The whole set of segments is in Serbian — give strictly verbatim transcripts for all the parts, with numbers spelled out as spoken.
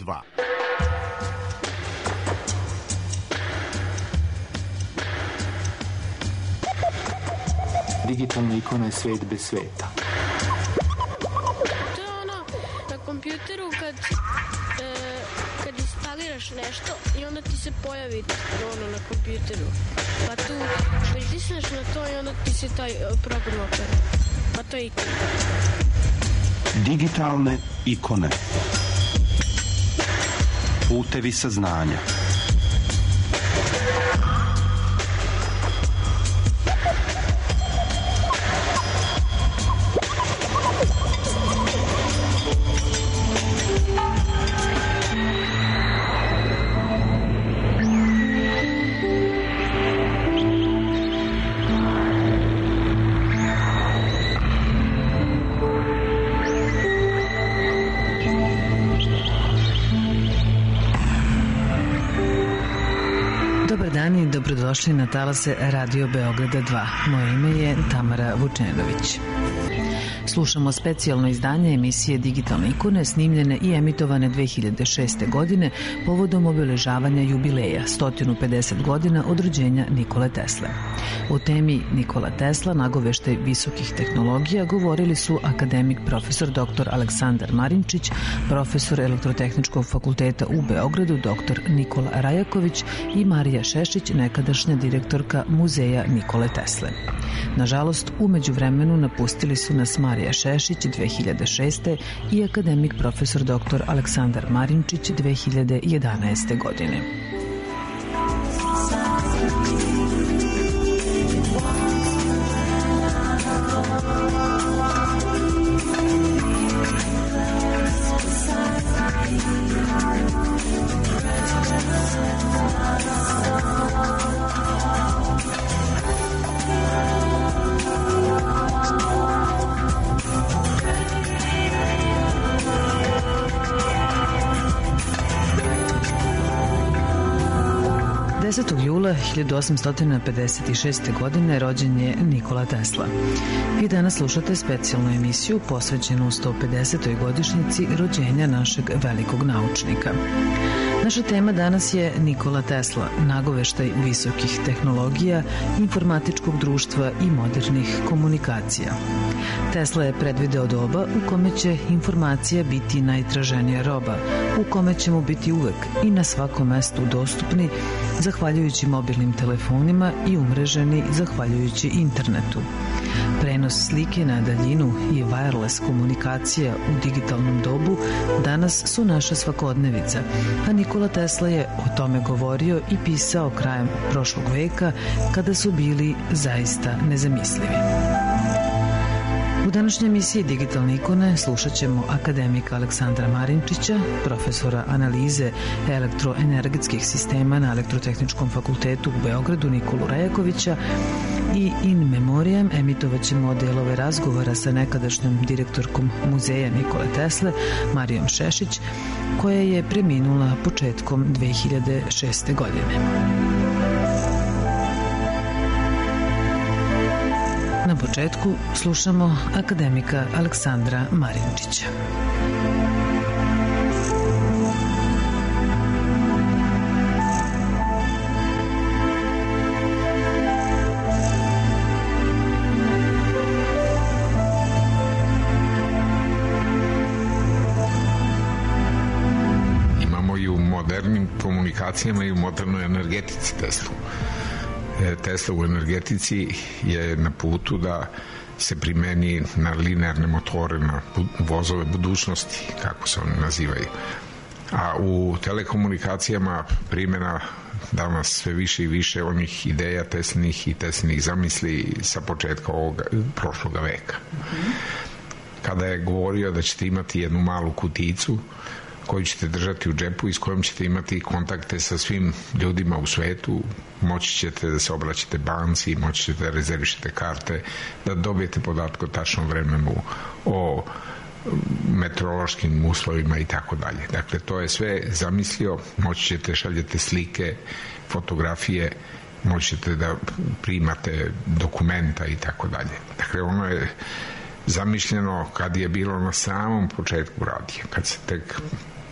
dva. Digitalna ikona je svet bez sveta. To je ono na kompjuteru kad, e, kad instaliraš nešto i onda ti se pojavi ono na kompjuteru. Pa tu pritisneš na to i onda ti se taj program opere. Pa to je ikona. Digitalne ikone. Putevi saznanja. Dobrodošli na talase Radio Beograda dva. Moje ime je Tamara Vučenović. Slušamo specijalno izdanje emisije Digitalne ikone snimljene i emitovane dve hiljade šeste. godine povodom obeležavanja jubileja sto pedeset godina od rođenja Nikole Tesle. O temi Nikola Tesla, nagoveštaj visokih tehnologija, govorili su akademik profesor dr Aleksandar Marinčić, profesor Elektrotehničkog fakulteta u Beogradu dr Nikola Rajaković i Marija Šešić, nekadašnja direktorka Muzeja Nikole Tesle. Nažalost, umeđu vremenu napustili su nas Marija Šešić dve hiljade šeste. i akademik profesor dr Aleksandar Marinčić dve hiljade jedanaeste. godine. desetog jula hiljadu osamsto pedeset šeste. godine rođen je Nikola Tesla. Vi danas slušate specijalnu emisiju posvećenu sto pedesetoj godišnjici rođenja našeg velikog naučnika. Naša tema danas je Nikola Tesla, nagoveštaj visokih tehnologija, informatičkog društva i modernih komunikacija. Tesla je predvideo doba u kome će informacija biti najtraženija roba, u kome ćemo biti uvek i na svakom mestu dostupni zahvaljujući mobilnim telefonima i umreženi zahvaljujući internetu. Prenos slike na daljinu i wireless komunikacija u digitalnom dobu danas su naša svakodnevica, a Nikola Tesla je o tome govorio i pisao krajem prošlog veka kada su bili zaista nezamislivi. U današnjoj emisiji Digitalne ikone slušat ćemo akademika Aleksandra Marinčića, profesora analize elektroenergetskih sistema na Elektrotehničkom fakultetu u Beogradu Nikolu Rajakovića i in memoriam emitovat ćemo delove razgovora sa nekadašnjom direktorkom Muzeja Nikole Tesle, Marijom Šešić, koja je preminula početkom dve hiljade šeste. godine. Na početku slušamo akademika Aleksandra Marinčića. Imamo i u modernim komunikacijama i u modernoj energetici Teslu. Tesla u energetici je na putu da se primeni na linearne motore, na vozove budućnosti, kako se oni nazivaju. A u telekomunikacijama primjena danas sve više i više onih ideja Teslinih i Teslinih zamisli sa početka ovog prošloga veka. Kada je govorio da ćete imati jednu malu kuticu koju ćete držati u džepu i s kojom ćete imati kontakte sa svim ljudima u svetu, moći ćete da se obraćate banci, moći ćete da rezervišete karte, da dobijete podatke o tačnom vremenu, o meteorološkim uslovima i tako dalje. Dakle, to je sve zamislio, moći ćete šaljete slike, fotografije, moći ćete da primate dokumenta i tako dalje. Dakle, ono je zamišljeno kad je bilo na samom početku radija, kad se tek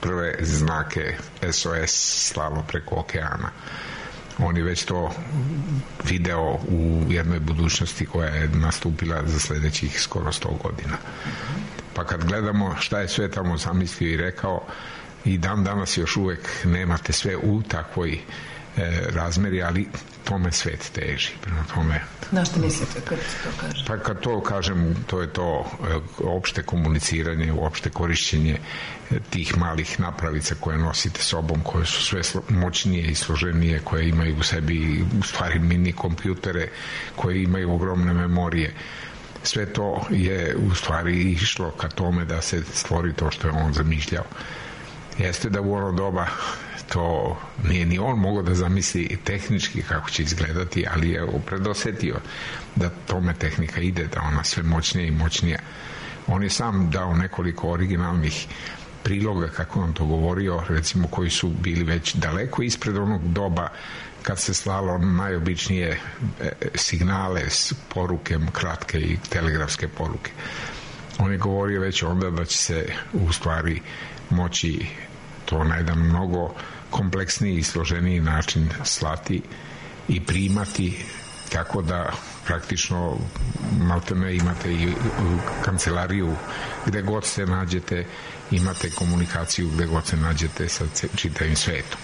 prve znake S O S slalo preko okeana. On je već to video u jednoj budućnosti koja je nastupila za sledećih skoro sto godina. Pa kad gledamo šta je sve tamo zamislio i rekao, i dan danas još uvek nemate sve u takvoj e, razmeri, ali tome svet teži. Prema tome... Na što mislite kad to kažem? Pa kad to kažem, to je to e, opšte komuniciranje, opšte korišćenje e, tih malih napravica koje nosite sobom, koje su sve slo, moćnije i složenije, koje imaju u sebi u stvari mini kompjutere, koje imaju ogromne memorije. Sve to je u stvari išlo ka tome da se stvori to što je on zamišljao. Jeste da u ono doba to nije ni on mogao da zamisli tehnički kako će izgledati, ali je predosetio da tome tehnika ide, da ona sve moćnija i moćnija. On je sam dao nekoliko originalnih priloga, kako on to govorio, recimo koji su bili već daleko ispred onog doba kad se slalo najobičnije signale, poruke, kratke i telegrafske poruke. On je govorio već onda da će se u stvari moći to na jedan mnogo kompleksniji i složeniji način slati i primati, tako da praktično maltene imate i kancelariju gde god se nađete, imate komunikaciju gde god se nađete sa čitavim svetom.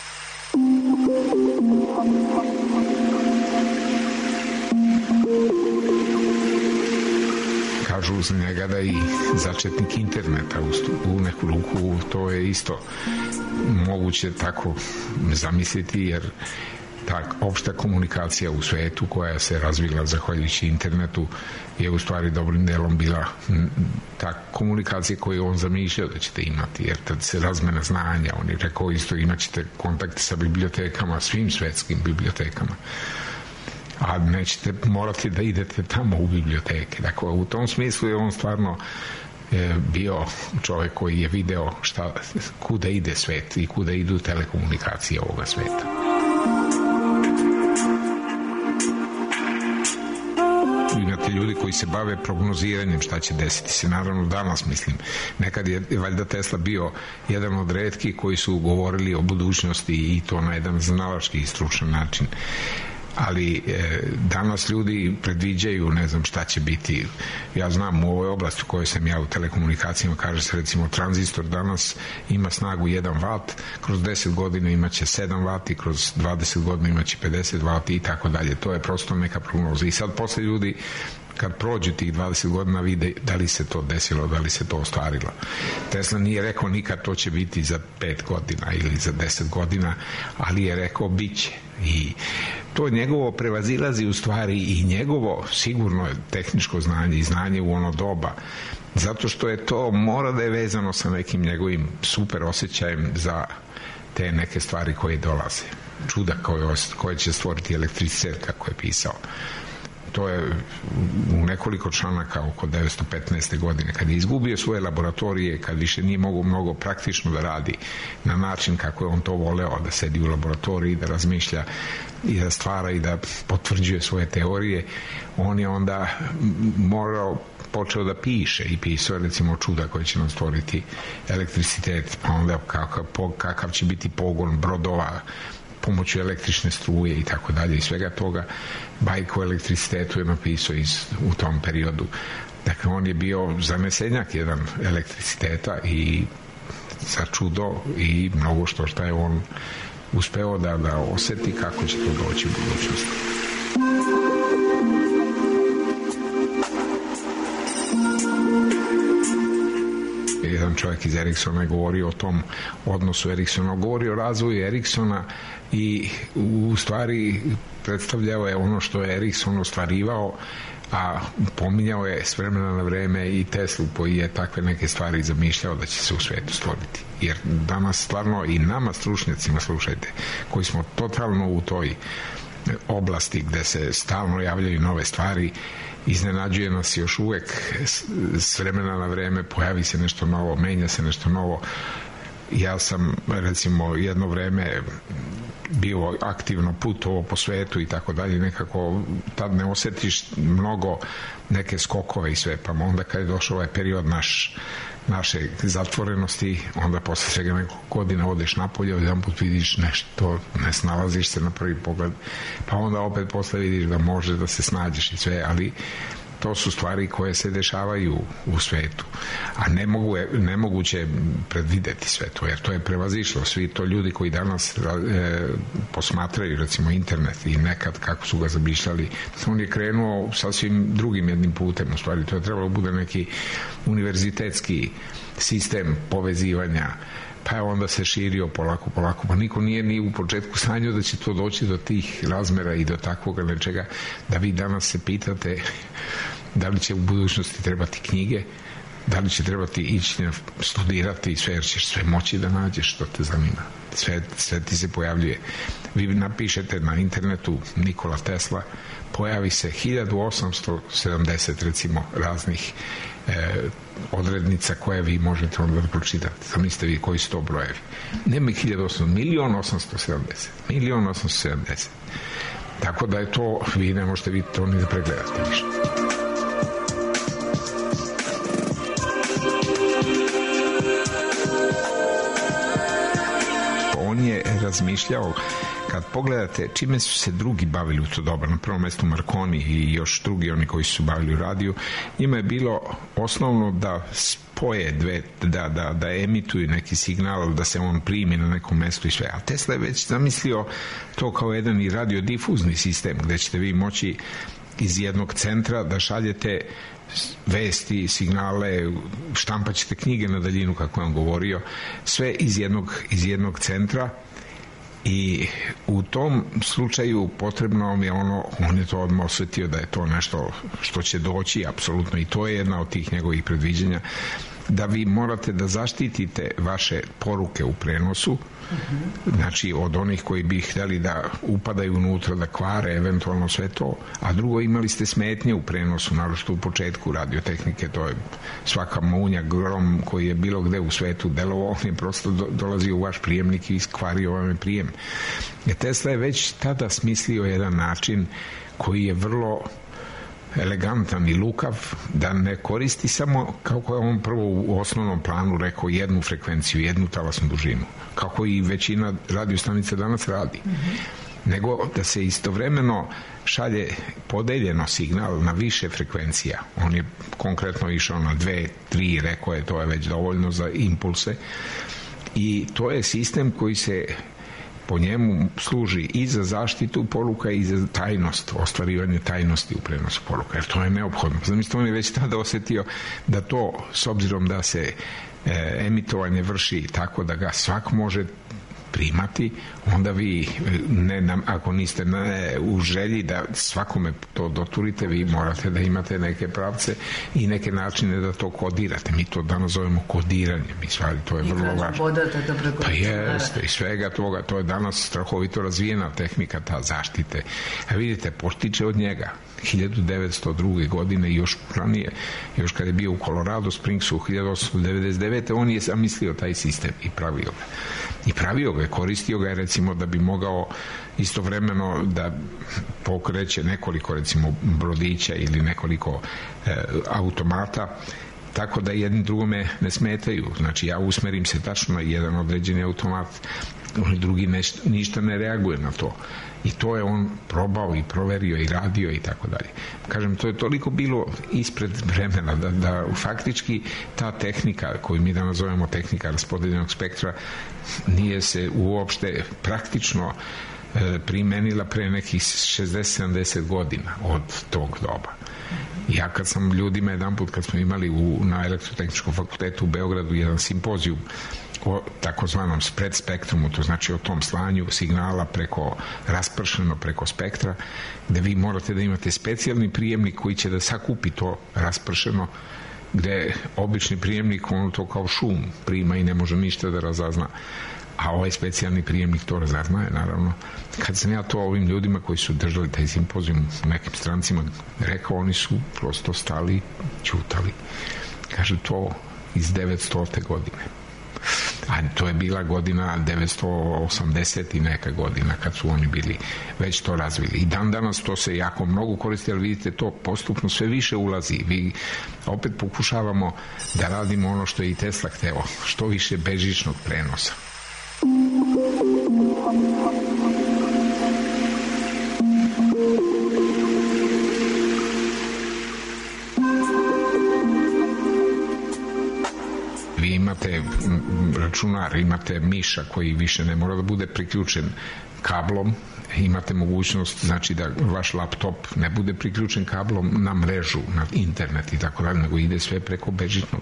Kažu za njega da i začetnik interneta u neku ruku, to je isto moguće tako zamisliti, jer ta opšta komunikacija u svetu koja se razvila zahvaljujući internetu je u stvari dobrim delom bila ta komunikacija koju on zamišljao da ćete imati, jer tad se razmena znanja, on je rekao isto imat ćete kontakte sa bibliotekama, svim svetskim bibliotekama, a nećete morati da idete tamo u biblioteke. Dakle, u tom smislu je on stvarno e, bio čovjek koji je video šta, kuda ide svet i kuda idu telekomunikacije ovoga sveta. Imate ljudi koji se bave prognoziranjem šta će desiti se, naravno danas mislim. Nekad je valjda Tesla bio jedan od retkih koji su govorili o budućnosti i to na jedan znalački i stručan način. Ali e, danas ljudi predviđaju, ne znam šta će biti. Ja znam u ovoj oblasti u kojoj sam ja u telekomunikacijama, kaže se recimo tranzistor danas ima snagu jedan vat, kroz deset godina imaće sedam vati, kroz dvadeset godina imaće pedeset vati i tako dalje. To je prosto neka prognoza. I sad posle ljudi kad prođu tih dvadeset godina vide da li se to desilo, da li se to ostvarilo. Tesla nije rekao nikad to će biti za pet godina ili za deset godina, ali je rekao bit će. I to njegovo prevazilazi u stvari i njegovo sigurno tehničko znanje i znanje u ono doba, zato što je to mora da je vezano sa nekim njegovim super osjećajem za te neke stvari koje dolaze. Čuda koje, koje će stvoriti elektricitet, kako je pisao. To je u nekoliko članaka oko devetsto petnaeste. godine, kad je izgubio svoje laboratorije, kad više nije mogo mnogo praktično da radi na način kako je on to voleo, da sedi u laboratoriji, da razmišlja i da stvara i da potvrđuje svoje teorije, on je onda morao počeo da piše i pisao recimo čuda koje će nam stvoriti elektricitet, pa onda kakav, kakav će biti pogon brodova pomoću električne struje i tako dalje i svega toga. Bajku o elektricitetu je napisao iz, u tom periodu. Dakle, on je bio zamesenjak jedan elektriciteta i za čudo i mnogo što šta je on uspeo da, da oseti kako će to doći u budućnosti. Jedan čovjek iz Ericssona je govorio o tom odnosu Ericssona, govorio o razvoju Ericssona i u stvari predstavljao je ono što je Ericsson ostvarivao, a pominjao je s vremena na vreme i Teslu koji je takve neke stvari zamišljao da će se u svetu stvoriti. Jer danas stvarno i nama stručnjacima, slušajte, koji smo totalno u toj oblasti gde se stalno javljaju nove stvari, iznenađuje nas još uvek s vremena na vreme, pojavi se nešto novo, menja se nešto novo. Ja sam recimo jedno vreme bio aktivno putovao po svetu i tako dalje, nekako tad ne osetiš mnogo neke skokove i sve, pa onda kad je došao ovaj period naš naše zatvorenosti, onda posle svega nekog godina odeš napolje, jedan put vidiš nešto, ne snalaziš se na prvi pogled, pa onda opet posle vidiš da može da se snađeš i sve, ali to su stvari koje se dešavaju u svetu, a ne mogu, nemoguće predvideti sve to, jer to je prevazišlo. Svi to ljudi koji danas e, posmatraju recimo internet i nekad kako su ga zamišljali, on je krenuo sasvim drugim jednim putem, u stvari to je trebalo bude neki univerzitetski sistem povezivanja, pa je onda se širio polako, polako, pa niko nije ni u početku sanjao da će to doći do tih razmera i do takvoga nečega, da vi danas se pitate da li će u budućnosti trebati knjige, da li će trebati ići studirati sve, jer ćeš sve moći da nađeš što te zanima. Sve, sve ti se pojavljuje. Vi napišete na internetu Nikola Tesla, pojavi se hiljadu osamsto sedamdeset recimo raznih e, odrednica koje vi možete onda da pročitate. Zamislite vi koji su to brojevi. Nema ih hiljadu osamsto, milion osamsto sedamdeset. Milion osamsto sedamdeset. Tako da je to, vi ne možete vidjeti to ni da pregledate više. On je razmišljao, kad pogledate čime su se drugi bavili u to doba, na prvom mestu Marconi i još drugi oni koji su bavili u radiju, njima je bilo osnovno da spoje dve, da, da, da emituju neki signal, da se on primi na nekom mestu i sve. A Tesla je već zamislio to kao jedan i radiodifuzni sistem, gde ćete vi moći iz jednog centra da šaljete vesti, signale, štampaćete knjige na daljinu, kako je on govorio, sve iz jednog, iz jednog centra. I u tom slučaju potrebno mi je ono, on je to odmah osvetio da je to nešto što će doći, apsolutno, i to je jedna od tih njegovih predviđanja, da vi morate da zaštitite vaše poruke u prenosu, znači od onih koji bi hteli da upadaju unutra, da kvare eventualno sve to, a drugo, imali ste smetnje u prenosu, naročito u početku radiotehnike, to je svaka munja, grom koji je bilo gde u svetu delovao, on je prosto do, dolazio u vaš prijemnik i iskvario vam je prijem. Tesla je već tada smislio jedan način koji je vrlo elegantan i lukav, da ne koristi samo, kako je on prvo u osnovnom planu rekao, jednu frekvenciju, jednu talasnu dužinu, kako i većina radiostanica danas radi, mm-hmm. nego da se istovremeno šalje podeljeno signal na više frekvencija. On je konkretno išao na dve, tri, rekao je to je već dovoljno za impulse, i to je sistem koji se po njemu služi i za zaštitu poruka i za tajnost, ostvarivanje tajnosti u prenosu poruka, jer to je neophodno. Zamislite, on je već tada osetio da to, s obzirom da se e, emitovanje vrši tako da ga svak može primati, onda vi, ne, ako niste ne, u želji da svakome to doturite, vi morate da imate neke pravce i neke načine da to kodirate. Mi to danas zovemo kodiranje, mi stvari, to je I vrlo važno. Pa jeste, i svega toga, to je danas strahovito razvijena tehnika, ta zaštite. A vidite, postiče od njega hiljadu devetsto druge. godine i još ranije, još kad je bio u Colorado Springsu u hiljadu osamsto devedeset devete. on je zamislio taj sistem i pravio ga. I pravio ga, koristio ga je recimo da bi mogao istovremeno da pokreće nekoliko recimo brodića ili nekoliko e, automata, tako da jedni drugome ne smetaju. Znači ja usmerim se tačno na jedan određeni automat, drugi neš, ništa ne reaguje na to. I to je on probao i proverio i radio i tako dalje. Kažem, to je toliko bilo ispred vremena da, da faktički ta tehnika koju mi danas zovemo tehnika raspodeljenog spektra nije se uopšte praktično e, primenila pre nekih šezdeset sedamdeset godina od tog doba. Ja kad sam ljudima jedan put, kad smo imali u, na Elektrotehničkom fakultetu u Beogradu jedan simpozijum o takozvanom spread spektrumu, to znači o tom slanju signala preko, raspršeno preko spektra, gde vi morate da imate specijalni prijemnik koji će da sakupi to raspršeno, gde obični prijemnik on to kao šum prima i ne može ništa da razazna, a ovaj specijalni prijemnik to razaznaje, naravno. Kad sam ja to ovim ljudima koji su držali taj simpozijum nekim strancima rekao, oni su prosto stali, ćutali. Kaže, to iz devetstote. godine. a to je bila godina devetsto osamdeset i neka godina kad su oni bili već to razvili. I dan danas to se jako mnogo koristi, ali vidite, to postupno sve više ulazi. Vi opet pokušavamo da radimo ono što je i Tesla hteo, što više bežičnog prenosa. Vi imate računar, imate miša koji više ne mora da bude priključen kablom, imate mogućnost, znači, da vaš laptop ne bude priključen kablom na mrežu, na internet i tako dalje, nego ide sve preko bežičnog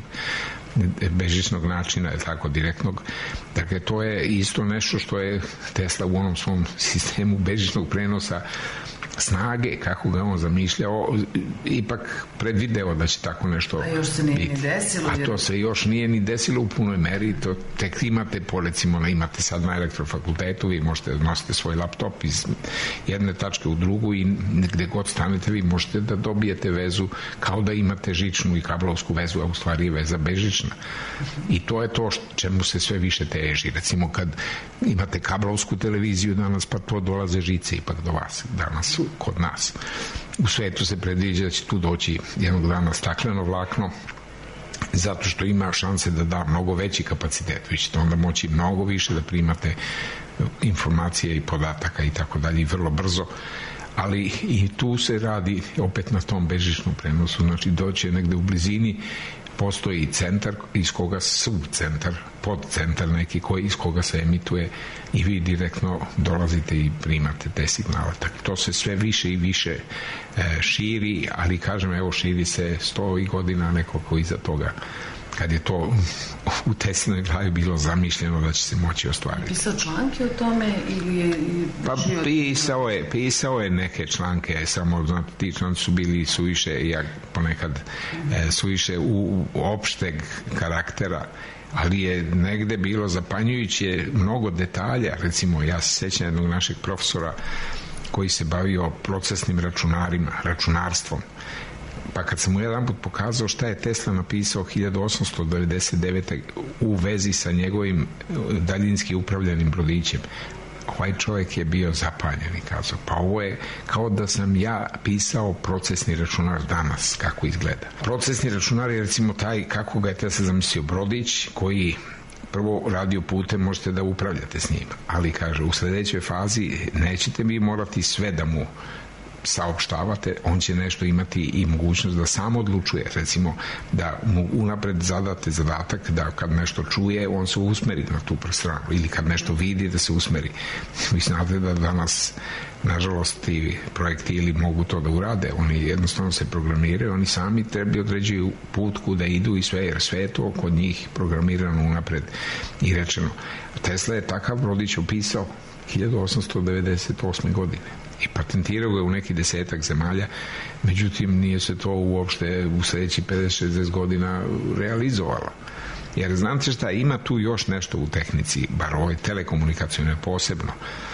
bežičnog načina, je tako, direktnog. Dakle, to je isto nešto što je Tesla u onom svom sistemu bežičnog prenosa snage, kako ga on zamišljao, ipak predvideo da će tako nešto biti. A još se nije ni desilo. A to se još nije ni desilo u punoj meri. To tek imate, po recimo, imate sad na elektrofakultetu, vi možete da nosite svoj laptop iz jedne tačke u drugu i gde god stanete vi možete da dobijete vezu kao da imate žičnu i kablovsku vezu, a u stvari je veza bežična. I to je to čemu se sve više teži. Recimo, kad imate kablovsku televiziju danas, pa to dolaze žice ipak do vas. Danas kod nas. U svetu se predviđa da će tu doći jednog dana stakleno vlakno, zato što ima šanse da da mnogo veći kapacitet. Vi ćete onda moći mnogo više da primate informacije i podataka i tako dalje, i vrlo brzo. Ali i tu se radi opet na tom bežičnom prenosu. Znači, doći je negde u blizini, postoji centar iz koga subcentar, podcentar neki koji iz koga se emituje i vi direktno dolazite i primate te signale. Tako, to se sve više i više e, širi, ali kažem, evo, širi se sto i godina nekoliko iza toga, kad je to u Teslinoj glavi bilo zamišljeno da će se moći ostvariti. Pisao članke o tome ili je... Pa pisao je, pisao je neke članke, samo, znate, ti članci su bili suviše, ja ponekad e, suviše u, u opšteg karaktera, ali je negde bilo zapanjujuće mnogo detalja. Recimo, ja se sećam jednog našeg profesora koji se bavio procesnim računarima, računarstvom. Pa kad sam mu jedan put pokazao šta je Tesla napisao hiljadu osamsto devedeset devete. u vezi sa njegovim daljinski upravljanim brodićem, ovaj čovjek je bio zapanjen i kazao, pa ovo je kao da sam ja pisao procesni računar danas, kako izgleda. Procesni računar je, recimo, taj, kako ga je Tesla zamislio, brodić koji prvo radio putem, možete da upravljate s njim, ali, kaže, u sledećoj fazi nećete mi morati sve da mu saopštavate, on će nešto imati i mogućnost da sam odlučuje, recimo da mu unapred zadate zadatak da kad nešto čuje, on se usmeri na tu stranu, ili kad nešto vidi da se usmeri. Vi znate da danas, nažalost, ti projektili mogu to da urade, oni jednostavno se programiraju, oni sami trebaju određuju put kuda idu i sve, jer sve je to kod njih programirano unapred i rečeno. Tesla je takav brodić opisao hiljadu osamsto devedeset osme. godine i patentirao ga u neki desetak zemalja, međutim nije se to uopšte u sledeći pedeset šezdeset godina realizovalo. Jer znate šta, ima tu još nešto u tehnici, bar ovoj telekomunikacijone posebno,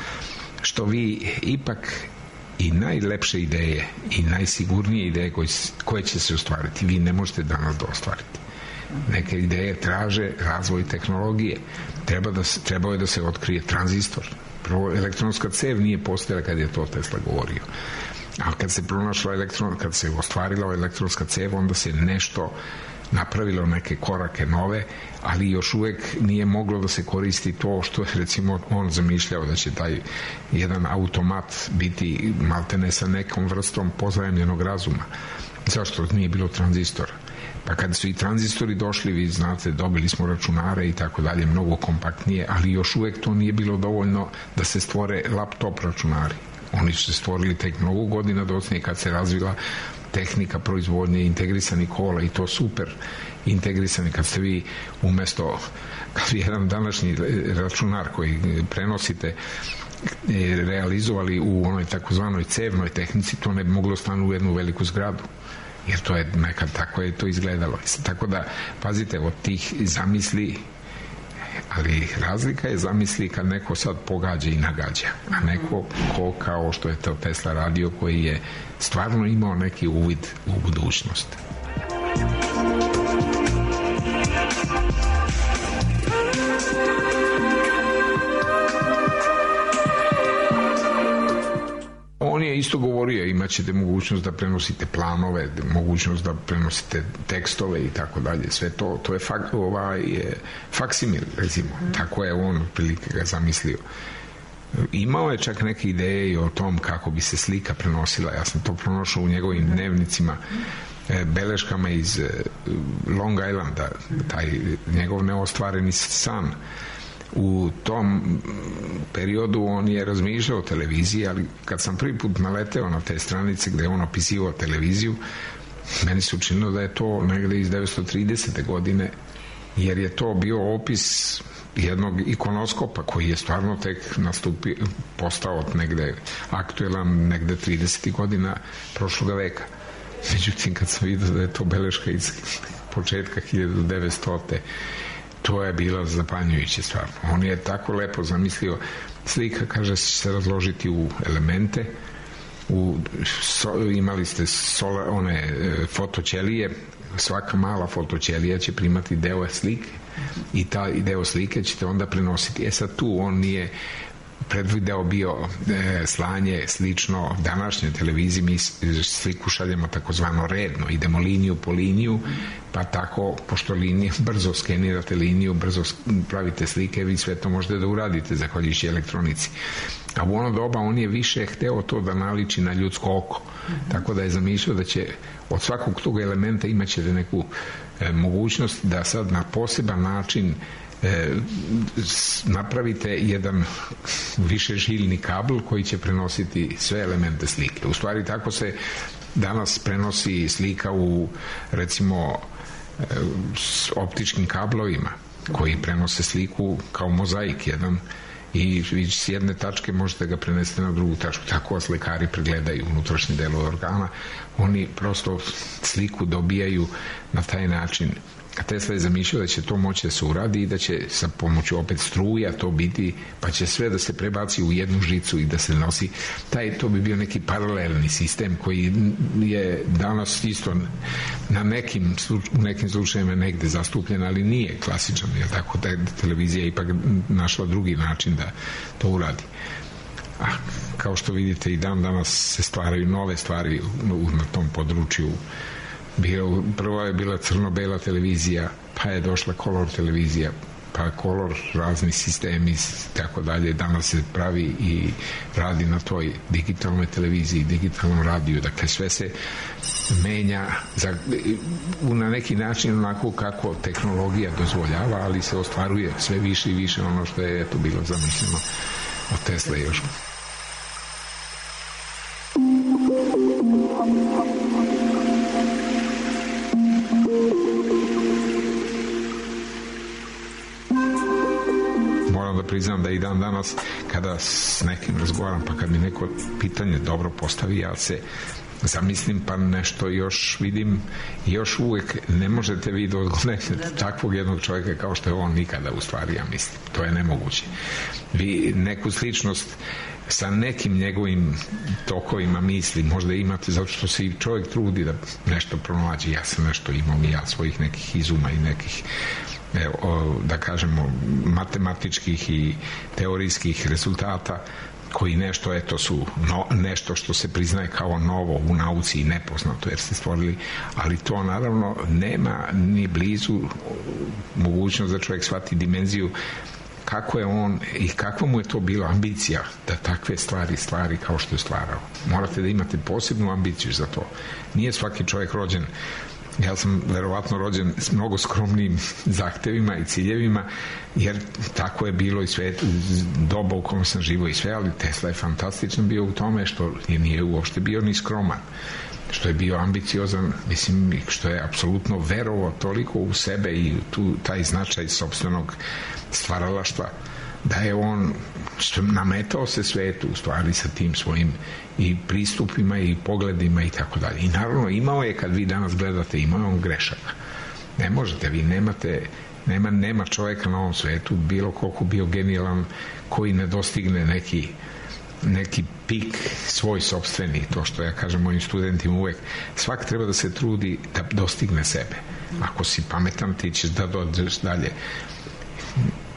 što vi ipak i najlepše ideje i najsigurnije ideje koje, koje će se ostvariti, vi ne možete danas da ostvarite. Neke ideje traže razvoj tehnologije. Treba da se, trebao je da se otkrije tranzistor. Prvo, elektronska cev nije postojala kad je to Tesla govorio. A kad se pronašla elektron, kad se ostvarila elektronska cev, onda se nešto napravilo, neke korake nove, ali još uvek nije moglo da se koristi to što je, recimo, on zamišljao da će taj jedan automat biti maltene sa nekom vrstom pozajemljenog razuma. Zašto? Nije bilo tranzistora. Pa kad su i tranzistori došli, vi znate, dobili smo računare i tako dalje, mnogo kompaktnije, ali još uvek to nije bilo dovoljno da se stvore laptop računari. Oni su se stvorili tek mnogo godina docnije kad se razvila tehnika proizvodnje integrisanih kola, i to super integrisani, kad ste vi umesto, kad vi jedan današnji računar koji prenosite realizovali u onoj takozvanoj cevnoj tehnici, to ne bi moglo stanu u jednu veliku zgradu, jer to je nekad tako je to izgledalo. Tako da, pazite, od tih zamisli, ali razlika je zamisli kad neko sad pogađa i nagađa, a neko ko, kao što je to Tesla radio, koji je stvarno imao neki uvid u budućnost. isto govorio, imaćete mogućnost da prenosite planove, mogućnost da prenosite tekstove i tako dalje. Sve to, to je fak, ovaj, faksimil, recimo. Tako je on prilike ga zamislio. Imao je čak neke ideje o tom kako bi se slika prenosila. Ja sam to pronošao u njegovim dnevnicima, beleškama iz Long Islanda, taj njegov neostvareni san. U tom periodu on je razmišljao o televiziji, ali kad sam prvi put naleteo na te stranice gde je on opisivao televiziju, meni se učinilo da je to negde iz devetsto tridesete godine, jer je to bio opis jednog ikonoskopa koji je stvarno tek nastupio, postao negde aktuelan negde tridesetih godina prošloga veka. Međutim, kad sam vidio da je to beleška iz početka hiljadu devetstote, to je bila zapanjujuća stvar. On je tako lepo zamislio, slika, kaže, će se razložiti u elemente, u, so, imali ste sola, one e, fotoćelije, svaka mala fotoćelija će primati deo slike i taj deo slike ćete onda prenositi. E sad tu on nije predvideo bio e, slanje slično današnjoj televiziji, mi sliku šaljemo takozvano redno, idemo liniju po liniju, pa tako, pošto linije, brzo skenirate liniju, brzo pravite slike, vi sve to možete da uradite zahvaljujući elektronici. A u ono doba on je više hteo to da naliči na ljudsko oko, tako da je zamišljao da će od svakog tog elementa imaćete neku e, mogućnost da sad na poseban način E, napravite jedan višežiljni kabl koji će prenositi sve elemente slike. U stvari tako se danas prenosi slika u, recimo, e, s optičkim kablovima koji prenose sliku kao mozaik jedan i vi s jedne tačke možete ga prenesti na drugu tačku. Tako vas lekari pregledaju unutrašnje delove organa. Oni prosto sliku dobijaju na taj način. A Tesla je zamišljao da će to moći da se uradi i da će sa pomoću opet struja to biti, pa će sve da se prebaci u jednu žicu i da se nosi. Taj, to bi bio neki paralelni sistem koji je danas isto na nekim, u nekim slučajima negde zastupljen, ali nije klasičan, jer tako da je televizija ipak našla drugi način da to uradi. A kao što vidite i dan danas se stvaraju nove stvari na tom području. Bio, prvo je bila crno-bela televizija, pa je došla kolor televizija, pa kolor, razni sistemi, tako dalje. Danas se pravi i radi na toj digitalnoj televiziji, digitalnom radiju. Dakle, sve se menja za, na neki način onako kako tehnologija dozvoljava, ali se ostvaruje sve više i više ono što je to bilo zamišljeno od Tesla još. Priznam da i dan danas kada s nekim razgovaram, pa kad mi neko pitanje dobro postavi, ja se zamislim pa nešto još vidim, još uvek ne možete vi da odgledate takvog jednog čovjeka kao što je on nikada, u stvari, ja mislim, to je nemoguće. Vi neku sličnost sa nekim njegovim tokovima misli možda imate, zato što se i čovjek trudi da nešto pronađe. Ja sam nešto imao i ja svojih nekih izuma i nekih, evo, da kažemo, matematičkih i teorijskih rezultata koji nešto, eto, su no, nešto što se priznaje kao novo u nauci i nepoznato jer ste stvorili, ali to naravno nema ni blizu mogućnost da čovjek shvati dimenziju kako je on i kakva mu je to bila ambicija da takve stvari stvari kao što je stvarao. Morate da imate posebnu ambiciju za to. Nije svaki čovjek rođen. Ja sam verovatno rođen s mnogo skromnim zahtevima i ciljevima, jer tako je bilo i sve doba u kom sam živo i sve, ali Tesla je fantastičan bio u tome što je nije uopšte bio ni skroman, što je bio ambiciozan, mislim, što je apsolutno verovao toliko u sebe i tu taj značaj sopstvenog stvaralaštva, da je on nametao se svetu u stvari sa tim svojim i pristupima i pogledima i tako dalje. I naravno imao je, kad vi danas gledate, imao on grešaka. Ne možete, vi nemate, nema, nema čovjeka na ovom svetu, bilo koliko bio genijalan, koji ne dostigne neki neki pik svoj sopstveni, to što ja kažem mojim studentima uvek, svak treba da se trudi da dostigne sebe. Ako si pametan, ti ćeš da dođeš dalje.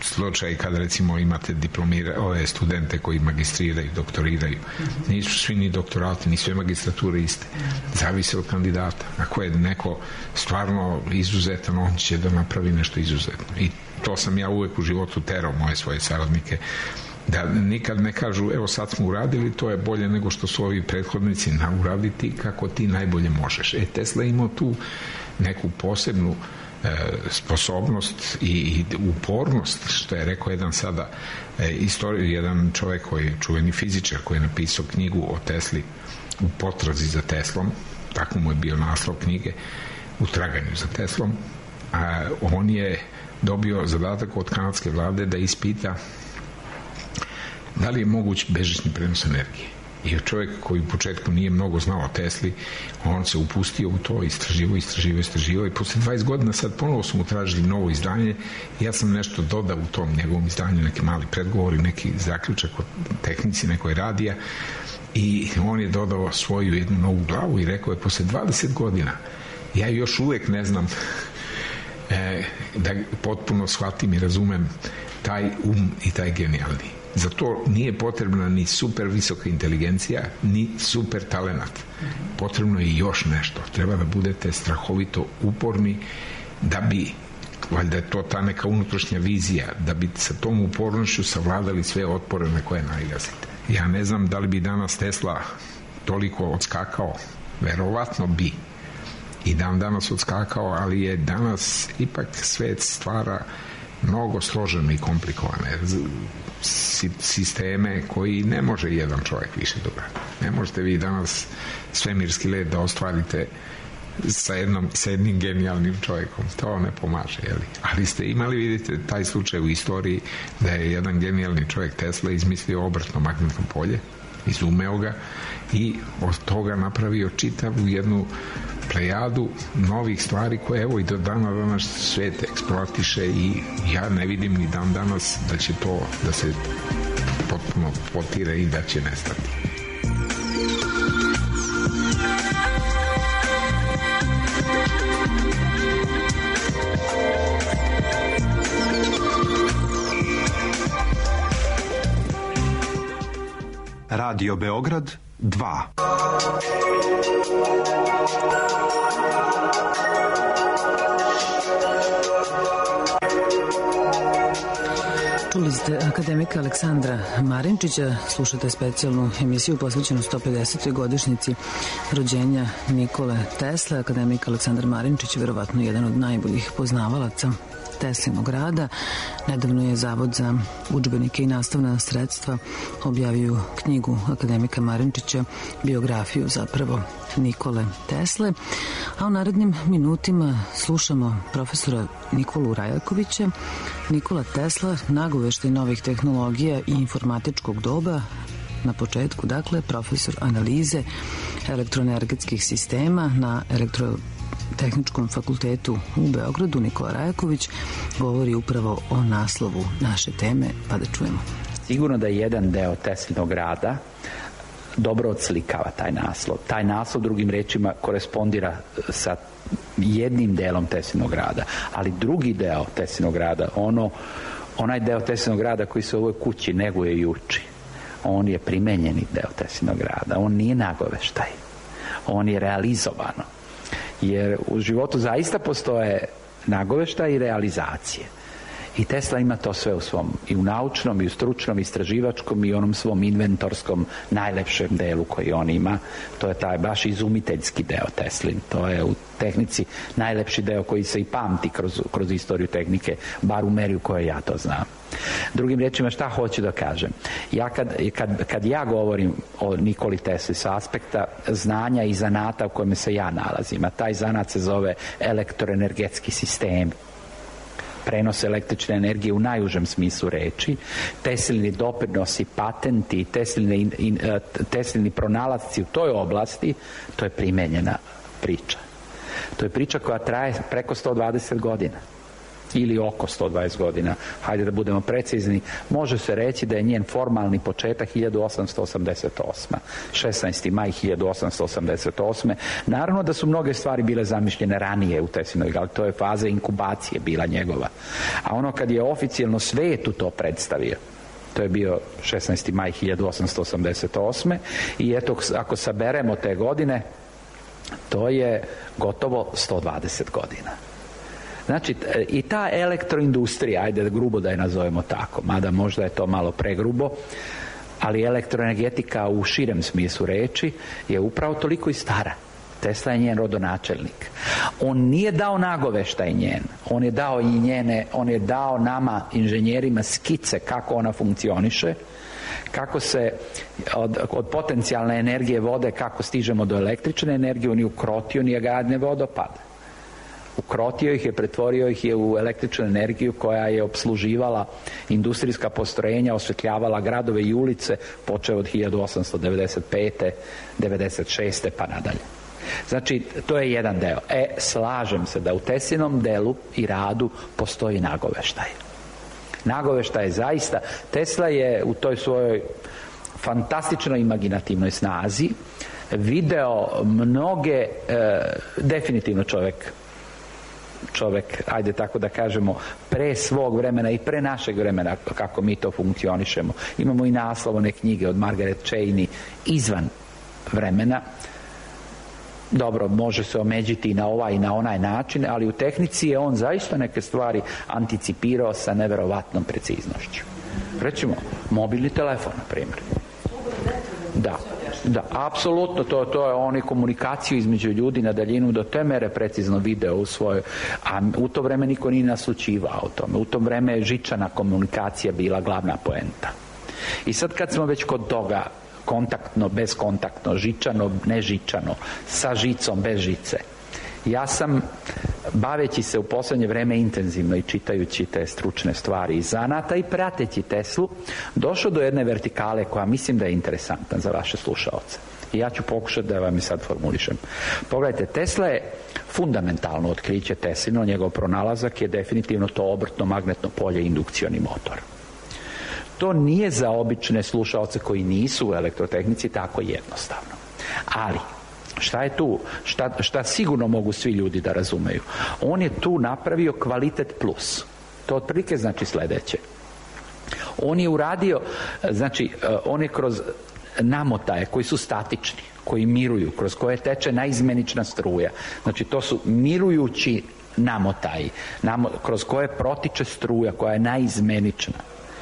slučaj kad recimo imate diplomira, ove studente koji magistriraju, doktoriraju. Nisu svi ni doktorati, ni sve magistrature iste. Zavise od kandidata. Ako je neko stvarno izuzetan, on će da napravi nešto izuzetno. I to sam ja uvek u životu terao moje svoje saradnike, da nikad ne kažu evo sad smo uradili, to je bolje nego što su ovi prethodnici, na uraditi kako ti najbolje možeš. E, Tesla imao tu neku posebnu e, sposobnost i, i upornost, što je rekao jedan sada e, istorij, jedan čovek koji je čuveni fizičar, koji je napisao knjigu o Tesli, U potrazi za Teslom, tako mu je bio naslov knjige, U traganju za Teslom. A on je dobio zadatak od kanadske vlade da ispita da li je moguć bežični prenos energije. I čovjek koji u početku nije mnogo znao o Tesli, on se upustio u to, istraživo, istraživo, istraživo i posle dvadeset godina sad ponovo su mu tražili novo izdanje. Ja sam nešto dodao u tom njegovom izdanju, neki mali predgovor i neki zaključak o tehnici nekoj radija, i on je dodao svoju jednu novu glavu i rekao je posle dvadeset godina ja još uvek ne znam e, da potpuno shvatim i razumem taj um i taj genijalni. Za to nije potrebna ni super visoka inteligencija, ni super talenat. Potrebno je još nešto. Treba da budete strahovito uporni da bi, valjda je to ta neka unutrašnja vizija, da bi sa tom upornošću savladali sve otpore na koje nailazite. Ja ne znam da li bi danas Tesla toliko odskakao, verovatno bi. I dan danas odskakao, ali je danas ipak svet stvara mnogo složene i komplikovane sisteme koji ne može jedan čovjek više da uradi. Ne možete vi danas svemirski let da ostvarite sa, jednom, sa jednim genijalnim čovjekom. To ne pomaže, jeli? Ali ste imali, vidite, taj slučaj u istoriji da je jedan genijalni čovjek Tesla izmislio obrtno magnetno polje, izumeo ga i od toga napravio čitavu jednu plejadu novih stvari koje evo i do dana danas svet eksploatiše i ja ne vidim ni dan danas da će to da se potpuno potire i da će nestati. Radio Beograd dva. Čuli ste akademika Aleksandra Marinčića, slušate specijalnu emisiju posvećenu sto pedesetoj godišnjici rođenja Nikole Tesle. Akademik Aleksandar Marinčić je verovatno jedan od najboljih poznavalaca Teslinog rada. Nedavno je Zavod za udžbenike i nastavna sredstva objavio knjigu akademika Marinčića, biografiju zapravo Nikole Tesle, a u narednim minutima slušamo profesora Nikolu Rajakovića. Nikola Tesla, nagoveštaj novih tehnologija i informatičkog doba. Na početku, dakle, profesor analize elektroenergetskih sistema na Elektrotehničkom fakultetu u Beogradu, Nikola Rajaković, govori upravo o naslovu naše teme, pa da čujemo. Sigurno da je jedan deo Teslinog rada dobro odslikava taj naslov. Taj naslov, drugim rečima, korespondira sa jednim delom Teslinog rada, ali drugi deo Teslinog rada, ono, onaj deo Teslinog rada koji se u ovoj kući neguje i uči, on je primenjeni deo Teslinog rada. On nije nagoveštaj. On je realizovano. Jer u životu zaista postoje nagoveštaj i realizacije. I Tesla ima to sve u svom, i u naučnom, i u stručnom, istraživačkom, i onom svom inventorskom najlepšem delu koji on ima. To je taj baš izumiteljski deo Teslin. To je u tehnici najlepši deo koji se i pamti kroz, kroz istoriju tehnike, bar u meri u kojoj ja to znam. Drugim rečima, šta hoću da kažem? Ja kad, kad, kad ja govorim o Nikoli Tesli sa aspekta znanja i zanata u kojem se ja nalazim, a taj zanat se zove elektroenergetski sistem, prenos električne energije u najužem smislu reči, Teslini doprinosi, patenti, Teslini, in, Teslini pronalasci u toj oblasti, to je primenjena priča. To je priča koja traje preko sto dvadeset godina. ili oko sto dvadeset godina, hajde da budemo precizni. Može se reći da je njen formalni početak hiljadu osamsto osamdeset osma. šesnaesti maj hiljadu osamsto osamdeset osme. Naravno da su mnoge stvari bile zamišljene ranije u Teslinoj, ali to je faza inkubacije bila njegova. A ono kad je oficijalno svetu to predstavio, to je bio šesnaesti maj hiljadu osamsto osamdeset osme. I eto, ako saberemo te godine, to je gotovo sto dvadeset godina. Znači, i ta elektroindustrija, ajde grubo da je nazovemo tako, mada možda je to malo pregrubo, ali elektroenergetika u širem smislu reči je upravo toliko i stara. Tesla je njen rodonačelnik. On nije dao nagoveštaj njen, on je dao i njene, on je dao nama, inženjerima, skice kako ona funkcioniše, kako se od, od potencijalne energije vode, kako stižemo do električne energije, on je ukrotio Nijagarine vodopade. Ukrotio ih je, pretvorio ih je u električnu energiju koja je opsluživala industrijska postrojenja, osvetljavala gradove i ulice, počeo od hiljadu osamsto devedeset pete. devedeset šeste pa nadalje. Znači, to je jedan deo. E, slažem se da u Teslinom delu i radu postoji nagoveštaj. Nagoveštaj je zaista, Tesla je u toj svojoj fantastičnoj imaginativnoj snazi video mnoge, e, definitivno čovjek čovjek, ajde tako da kažemo, pre svog vremena i pre našeg vremena kako mi to funkcionišemo. Imamo i naslovne knjige od Margaret Cheney izvan vremena. Dobro, može se omeđiti i na ovaj i na onaj način, ali u tehnici je on zaista neke stvari anticipirao sa neverovatnom preciznošću. Recimo, mobilni telefon, na primjer. Da. Da, apsolutno, to, to je oni komunikaciju između ljudi na daljinu do te mere precizno video u svojoj, a u to vreme niko nije naslučivao o tome. U to vreme je žičana komunikacija bila glavna poenta. I sad kad smo već kod toga, kontaktno, bezkontaktno, žičano, nežičano, sa žicom, bez žice, ja sam, baveći se u posljednje vreme intenzivno i čitajući te stručne stvari iz zanata i prateći Teslu, došao do jedne vertikale koja mislim da je interesantna za vaše slušaoce. I ja ću pokušati da vam je sad formulišem. Pogledajte, Tesla je fundamentalno otkriće Teslino, njegov pronalazak je definitivno to obrtno magnetno polje i indukcioni motor. To nije za obične slušaoce koji nisu u elektrotehnici tako jednostavno. Ali šta je tu? Šta, šta sigurno mogu svi ljudi da razumeju? On je tu napravio kvalitet plus. To otprilike znači sljedeće. On je uradio, znači, on je kroz namotaje koji su statični, koji miruju, kroz koje teče naizmenična struja. Znači, to su mirujući namotaji, namo, kroz koje protiče struja koja je naizmenična.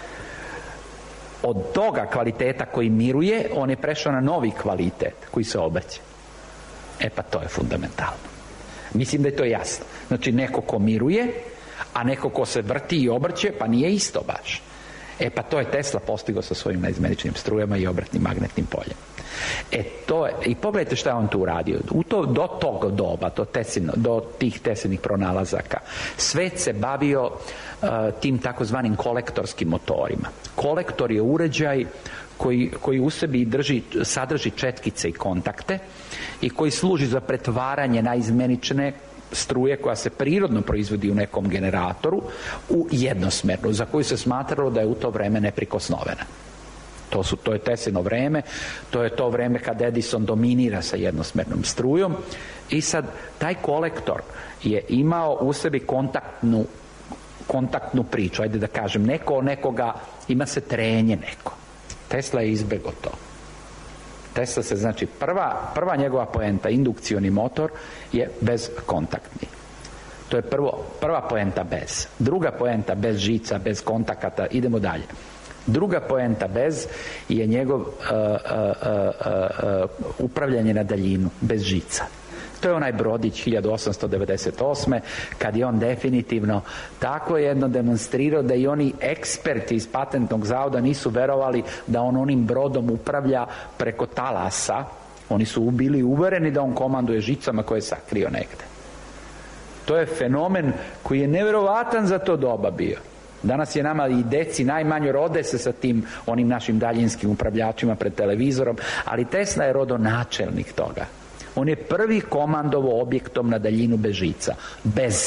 Od toga kvaliteta koji miruje, on je prešao na novi kvalitet koji se obrće. E pa to je fundamentalno. Mislim da je to jasno. Znači, neko ko miruje, a neko ko se vrti i obrće, pa nije isto baš. E pa to je Tesla postigao sa svojim naizmeničnim strujama i obratnim magnetnim poljem. E to je, i pogledajte šta je on tu uradio. U to, do tog doba, do, tesino, do tih Teslinih pronalazaka, svet se bavio uh, tim takozvanim kolektorskim motorima. Kolektor je uređaj koji, koji u sebi drži, sadrži četkice i kontakte i koji služi za pretvaranje naizmenične struje koja se prirodno proizvodi u nekom generatoru u jednosmernu, za koju se smatralo da je u to vreme neprikosnovena. To, su, to je Teslino vreme, to je to vreme kad Edison dominira sa jednosmernom strujom i sad taj kolektor je imao u sebi kontaktnu, kontaktnu priču, ajde da kažem, neko nekoga, ima se trenje neko. Tesla je izbjegao to. Tesla se, znači, prva, prva njegova poenta, indukcioni motor, je bezkontaktni. To je prvo, prva poenta bez. Druga poenta bez žica, bez kontakata, idemo dalje. Druga poenta bez je njegov uh, uh, uh, uh, upravljanje na daljinu, bez žica. To je onaj brodić hiljadu osamsto devedeset osme kad je on definitivno tako jedno demonstrirao da i oni eksperti iz patentnog zavoda nisu verovali da on onim brodom upravlja preko talasa. Oni su bili uvereni da on komanduje žicama koje je sakrio negde. To je fenomen koji je neverovatan za to doba bio. Danas je nama i deci najmanje rode se sa tim onim našim daljinskim upravljačima pred televizorom, ali Tesla je rodonačelnik toga. On je prvi komandovao objektom na daljinu bez žica, bez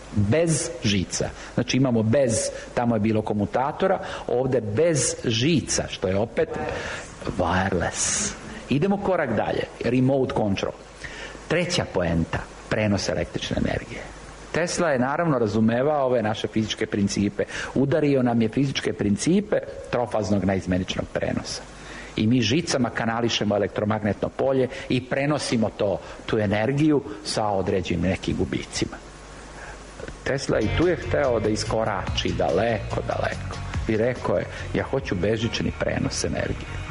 bez žica. Znači imamo bez, tamo je bilo komutatora, ovdje bez žica, što je opet wireless. Idemo korak dalje, remote control. Treća poenta, prenos električne energije. Tesla je naravno razumevao ove naše fizičke principe. Udario nam je fizičke principe trofaznog naizmjeničnog prenosa. I mi žicama kanališemo elektromagnetno polje i prenosimo to, tu energiju sa određenim nekim gubicima. Tesla i tu je hteo da iskorači daleko, daleko. I rekao je, ja hoću bežični prenos energije.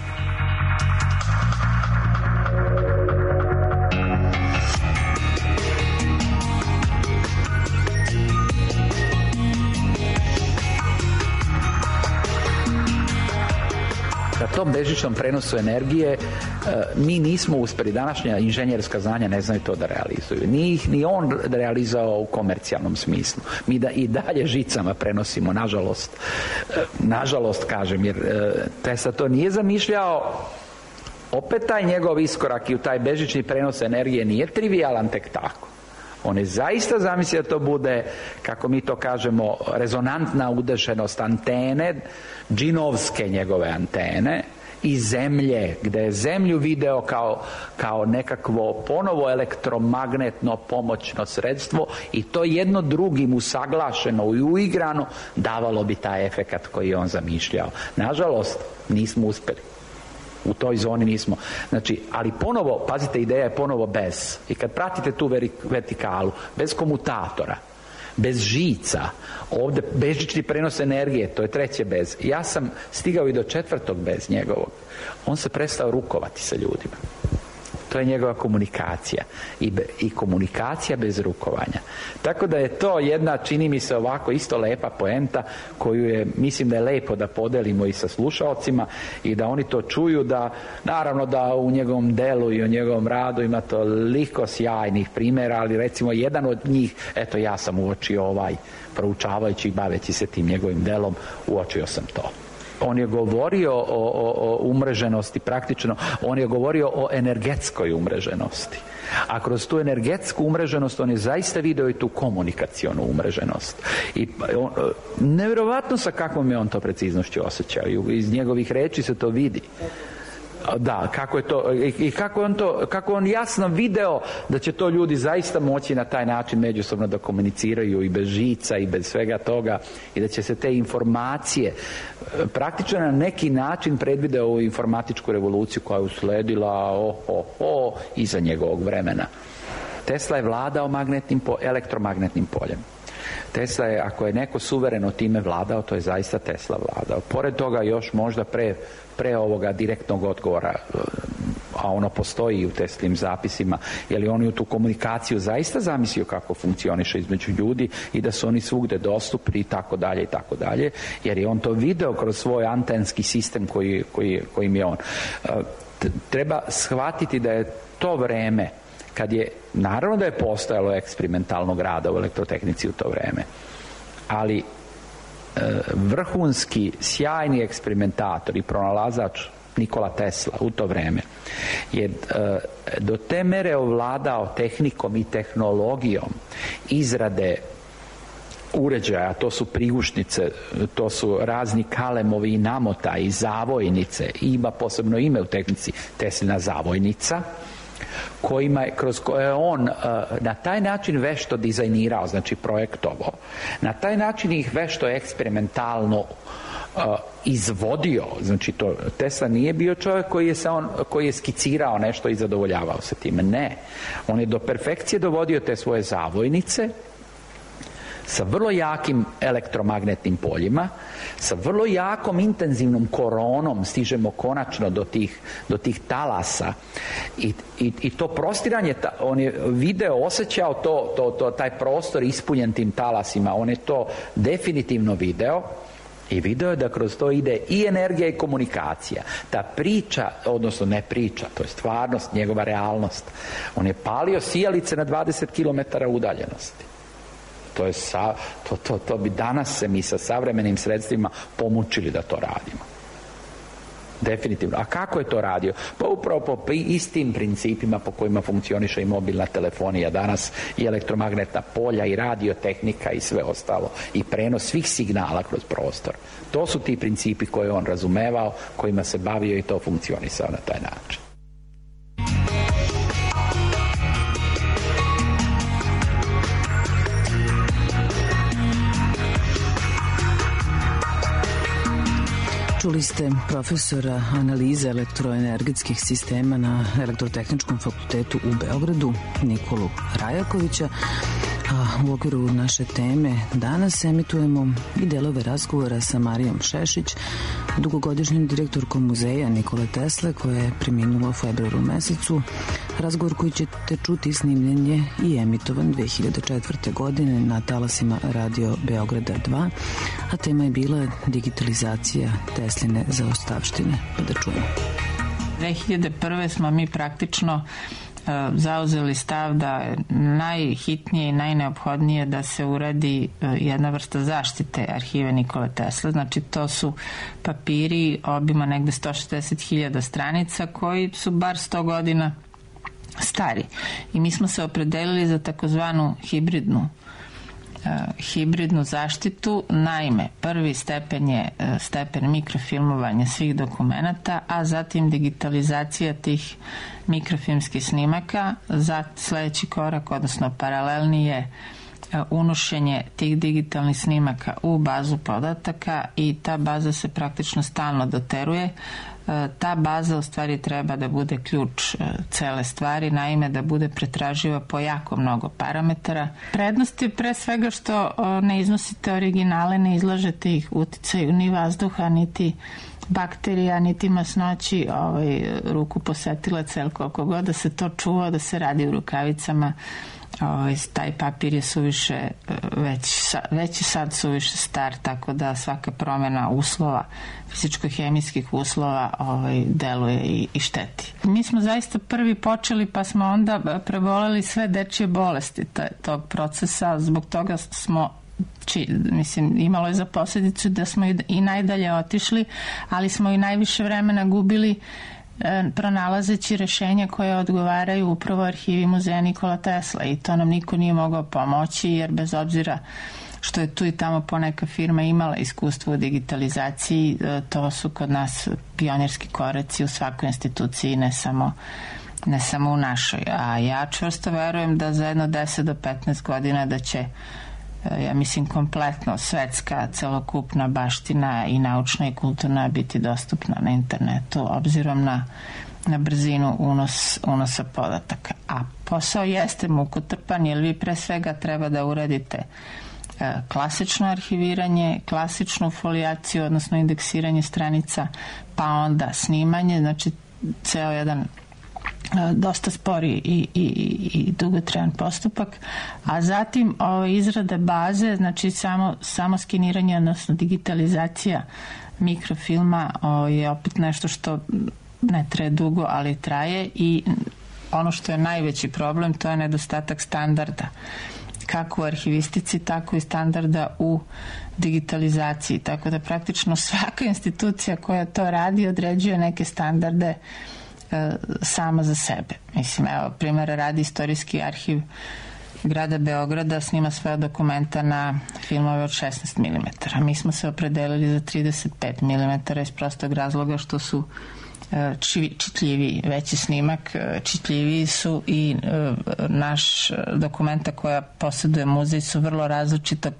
Na tom bežičnom prenosu energije mi nismo uspjeli, današnja inženjerska znanja ne znaju to da realizuju. Nije ih ni on realizao u komercijalnom smislu. Mi da i dalje žicama prenosimo, nažalost. Nažalost, kažem, jer Tesla to nije zamišljao. Opet taj njegov iskorak i u taj bežični prenos energije nije trivialan tek tako. On je zaista zamislio da to bude, kako mi to kažemo, rezonantna udešenost antene, džinovske njegove antene i zemlje, gdje je zemlju video kao, kao nekakvo ponovo elektromagnetno pomoćno sredstvo i to jedno drugim usaglašeno i uigrano davalo bi taj efekat koji je on zamišljao. Nažalost, nismo uspjeli. U toj zoni nismo. Znači, ali ponovo, pazite, ideja je ponovo bez. I kad pratite tu vertikalu, bez komutatora, bez žica, ovdje bežični prenos energije, to je treće bez. Ja sam stigao i do četvrtog bez njegovog. On se prestao rukovati sa ljudima. To je njegova komunikacija. I, be, i komunikacija bez rukovanja. Tako da je to jedna, čini mi se ovako, isto lepa poenta koju je, mislim da je lepo da podelimo i sa slušalcima i da oni to čuju, da naravno da u njegovom delu i u njegovom radu ima toliko sjajnih primjera, ali recimo jedan od njih, eto ja sam uočio ovaj, proučavajući i baveći se tim njegovim delom, uočio sam to. On je govorio o, o, o umreženosti, praktično, on je govorio o energetskoj umreženosti. A kroz tu energetsku umreženost on je zaista video i tu komunikacionu umreženost. I on, nevjerovatno sa kakvom je on to preciznošću osjećao. I iz njegovih reči se to vidi. Da, kako je to, i kako je on to, kako on jasno video da će to ljudi zaista moći na taj način međusobno da komuniciraju i bez žica i bez svega toga i da će se te informacije praktično na neki način predvideo ovu informatičku revoluciju koja je usledila oh, oh, oh, iza njegovog vremena. Tesla je vladao magnetnim po, elektromagnetnim poljem. Tesla je, ako je neko suvereno time vladao, to je zaista Tesla vladao. Pored toga još možda pre, pre ovoga direktnog odgovora, a ono postoji u Teslim zapisima, je li on u tu komunikaciju zaista zamislio kako funkcioniše između ljudi i da su oni svugde dostupni i tako dalje i tako dalje, jer je on to video kroz svoj antenski sistem koji, koji, kojim je on. Treba shvatiti da je to vreme kad je, naravno da je postojalo eksperimentalnog rada u elektrotehnici u to vreme, ali e, vrhunski, sjajni eksperimentator i pronalazač Nikola Tesla u to vreme je e, do te mere ovladao tehnikom i tehnologijom izrade uređaja, to su prigušnice, to su razni kalemovi i namotaji, zavojnice, ima posebno ime u tehnici Teslina zavojnica, kojima je, kroz koje je on uh, na taj način vešto dizajnirao, znači projektovao, na taj način ih vešto eksperimentalno uh, izvodio, znači to, Tesla nije bio čovjek koji je, se on, koji je skicirao nešto i zadovoljavao se time, ne, on je do perfekcije dovodio te svoje zavojnice sa vrlo jakim elektromagnetnim poljima, sa vrlo jakom intenzivnom koronom stižemo konačno do tih, do tih talasa i, i, i to prostiranje, on je video, osjećao to, to, to, taj prostor ispunjen tim talasima, on je to definitivno video i video je da kroz to ide i energija i komunikacija. Ta priča, odnosno ne priča, to je stvarnost, njegova realnost. On je palio sijalice na dvadeset kilometara udaljenosti. To, je sa, to, to, to bi danas se mi sa savremenim sredstvima pomučili da to radimo. definitivno. A kako je to radio? Pa upravo po istim principima po kojima funkcioniše i mobilna telefonija danas, i elektromagnetna polja, i radiotehnika i sve ostalo, i prenos svih signala kroz prostor. To su ti principi koje on razumevao, kojima se bavio i to funkcionisao na taj način. Čuli ste profesora analize elektroenergetskih sistema na Elektrotehničkom fakultetu u Beogradu, Nikolu Rajakovića. A u okviru naše teme danas emitujemo i delove razgovora sa Marijom Šešić, dugogodišnjim direktorkom muzeja Nikole Tesle, koja je preminula u februaru mesecu. Razgovor koji ćete čuti snimljen je i emitovan dve hiljade četvrte. godine na talasima Radio Beograda dva, a tema je bila digitalizacija Tesline zaostavštine. Pa da čujemo. dve hiljade prve. smo mi praktično zauzeli stav da je najhitnije i najneophodnije da se uradi jedna vrsta zaštite arhive Nikole Tesle. Znači to su papiri obima negde sto šezdeset hiljada stranica koji su bar sto godina stari. I mi smo se opredelili za takozvanu hibridnu hibridnu zaštitu. Naime, prvi stepen je stepen mikrofilmovanja svih dokumenata, a zatim digitalizacija tih mikrofilmskih snimaka. Za sledeći korak, odnosno paralelni, je unošenje tih digitalnih snimaka u bazu podataka i ta baza se praktično stalno doteruje. Ta baza u stvari treba da bude ključ cele stvari, naime da bude pretraživa po jako mnogo parametara. Prednost je pre svega što ne iznosite originale, ne izlažete ih uticaju ni vazduha, niti bakterija, niti masnoći, ovaj, ruku posetilaca, ili koliko god da se to čuva, da se radi u rukavicama. Ovaj, taj papir je suviše već, već je sad suviše star, tako da svaka promjena uslova, fizičko-hemijskih uslova, ovaj, deluje i, i šteti. Mi smo zaista prvi počeli, pa smo onda preboleli sve dečije bolesti tog procesa, zbog toga smo Či, mislim, imalo je za posljedicu da smo i najdalje otišli, ali smo i najviše vremena gubili e, pronalazeći rešenja koje odgovaraju upravo arhivi muzeja Nikola Tesla, i to nam niko nije mogao pomoći, jer bez obzira što je tu i tamo poneka firma imala iskustvo u digitalizaciji, e, to su kod nas pionjerski koraci u svakoj instituciji, ne samo ne samo u našoj. A ja čvrsto verujem da za jedno deset do petnaest godina da će, ja mislim, kompletno svetska celokupna baština i naučna i kulturna biti dostupna na internetu, obzirom na, na brzinu unos, unosa podataka. A posao jeste mukotrpan, jer vi pre svega treba da uradite e, klasično arhiviranje, klasičnu folijaciju, odnosno indeksiranje stranica, pa onda snimanje, znači ceo jedan dosta spori i, i, i dugotrajan postupak, a zatim ovo, izrada baze, znači samo, samo skeniranje, odnosno digitalizacija mikrofilma o, je opet nešto što ne traje dugo, ali traje, i ono što je najveći problem, to je nedostatak standarda, kako u arhivistici, tako i standarda u digitalizaciji, tako da praktično svaka institucija koja to radi određuje neke standarde sama za sebe. Mislim, evo, primjera radi Istorijski arhiv grada Beograda snima svoje dokumenta na filmove od šesnaest milimetara. Mi smo se opredelili za trideset pet milimetara iz prostog razloga što su čitljiviji, veći snimak, čitljiviji su, i naš dokumenta koja posjeduje muzej su vrlo različitog